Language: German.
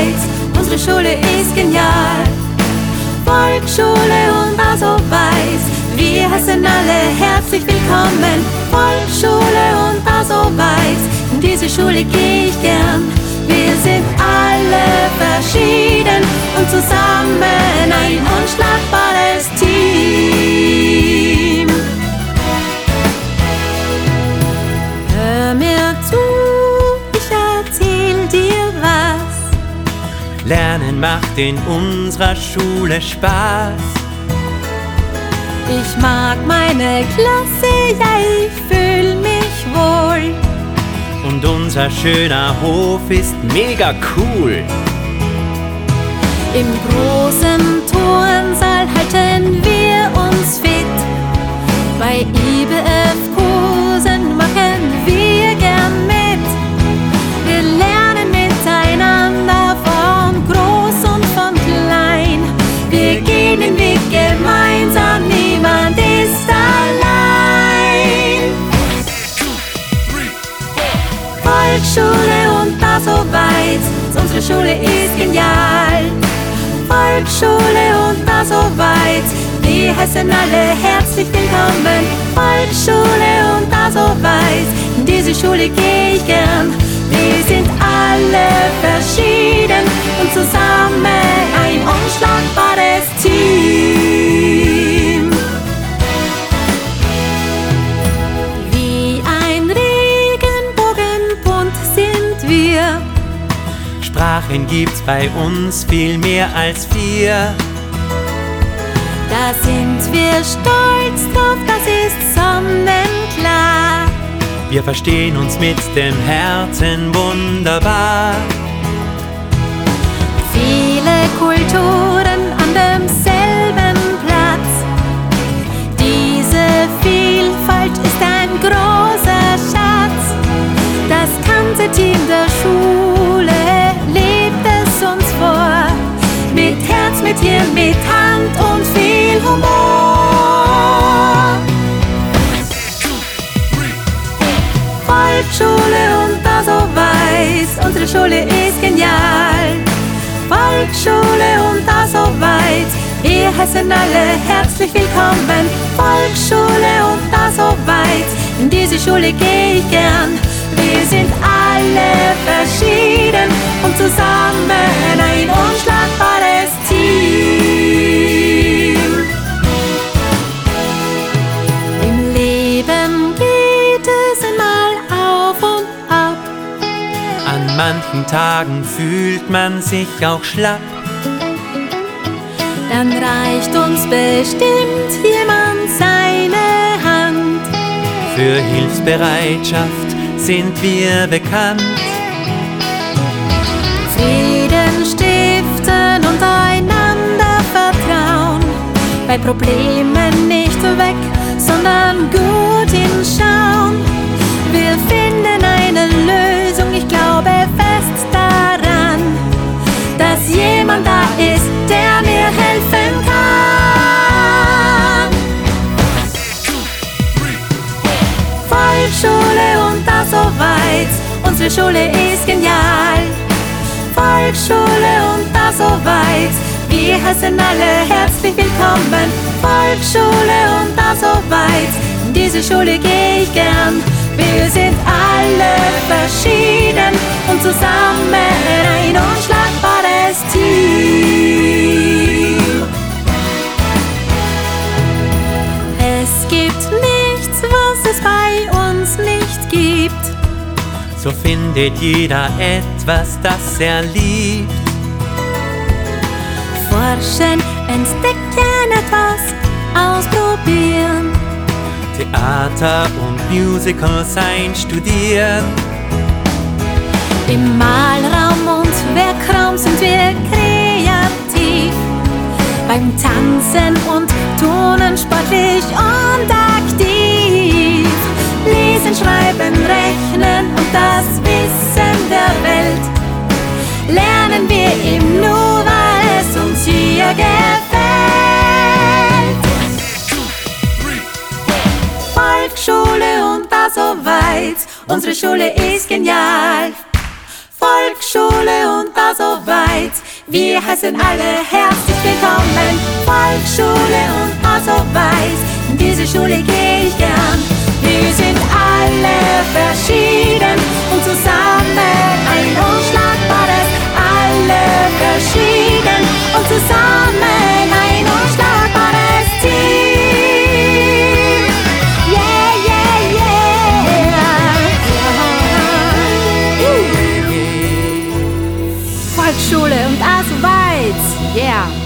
weit, unsere Schule ist genial. Volksschule und da so weit, wir heißen alle herzlich willkommen. Volksschule und da so weit, in diese Schule geh ich gern. Wir sind alle verschieden und zusammen ein unschlagbares Team. Hör mir zu, ich erzähl dir was. Lernen macht in unserer Schule Spaß. Ich mag meine Klasse, ja, ich fühl mich wohl. Und unser schöner Hof ist mega cool. Im großen Turnsaal halten wir uns fit. Bei IBF-Kursen machen wir gern mit. Wir lernen miteinander von groß und von klein. Wir gehen den Weg gemeinsam, niemand ist allein. Volksschule und da so weit, unsere Schule ist genial. Volksschule und da so weit, wir heißen alle herzlich willkommen. Volksschule und da so weit, in diese Schule geh ich gern. Wir sind alle verschieden und zusammen ein unschlagbares Team. Wie ein Regenbogenbund sind wir. Sprachen gibt's bei uns viel mehr als 4. Da sind wir stolz drauf, das ist sonnenklar. Wir verstehen uns mit dem Herzen wunderbar. Viele Kulturen an demselben Platz. Diese Vielfalt ist ein großer Schatz. Das ganze Team der Schule lebt es uns vor. Mit Herz, mit Hirn, mit Hand und viel Humor. Volksschule und da so weit, unsere Schule ist genial. Volksschule und da so weit, wir heißen alle herzlich willkommen. Volksschule und da so weit, in diese Schule geh ich gern. Wir sind alle verschieden und zusammen ein unschlagbares Team. Im Leben geht es einmal auf und ab. An manchen Tagen fühlt man sich auch schlapp. Dann reicht uns bestimmt jemand seine Hand. Für Hilfsbereitschaft sind wir bekannt. Frieden stiften und einander vertrauen. Bei Problemen nicht weg, sondern gut hinschauen. Wir finden eine Lösung, ich glaube fest daran, dass jemand da ist, der mir helfen kann. Volksschule und da so weit, unsere Schule ist genial. Volksschule und da so weit, wir heißen alle herzlich willkommen. Volksschule und da so weit, in diese Schule geh ich gern. Wir sind alle verschieden und zusammen ein unschlagbares Team. Es gibt nichts, was es bei uns nicht gibt. So findet jeder etwas, das er liebt. Forschen, entdecken, etwas ausprobieren. Theater und Musicals einstudieren. Im Malraum und Werkraum sind wir kreativ. Beim Tanzen und Turnen sportlich und aktiv. Lesen, schreiben, rechnen und das Wissen der Welt lernen wir im Nu, weil es uns hier gefällt. Volksschule und da so weit, unsere Schule ist genial. Volksschule und da so weit, Wir heißen alle herzlich willkommen, Volksschule und Asoweiz. In diese Schule gehe ich gern. Wir sind alle verschieden und zusammen ein unschlagbares. Alle verschieden und zusammen ein unschlagbares Team. Yeah, yeah, yeah. Volksschule und Asoweiz. Yeah.